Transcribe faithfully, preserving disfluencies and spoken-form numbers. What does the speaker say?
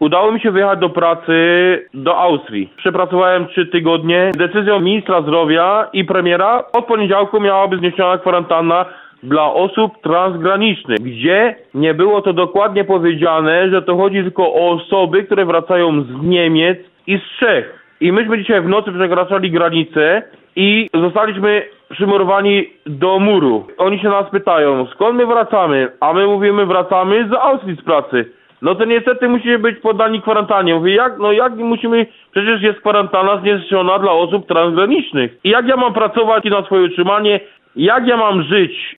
Udało mi się wyjechać do pracy do Austrii. Przepracowałem trzy tygodnie. Decyzją ministra zdrowia i premiera od poniedziałku miała być zniesiona kwarantanna dla osób transgranicznych, gdzie nie było to dokładnie powiedziane, że to chodzi tylko o osoby, które wracają z Niemiec i z Czech. I myśmy dzisiaj w nocy przekraczali granicę i zostaliśmy przymurowani do muru. Oni się nas pytają, skąd my wracamy? A my mówimy, wracamy z Austrii z pracy. No to niestety musicie być poddani kwarantannie. Mówię, jak? No jak musimy? Przecież jest kwarantanna zniesiona dla osób transgranicznych. I jak ja mam pracować na swoje utrzymanie? Jak ja mam żyć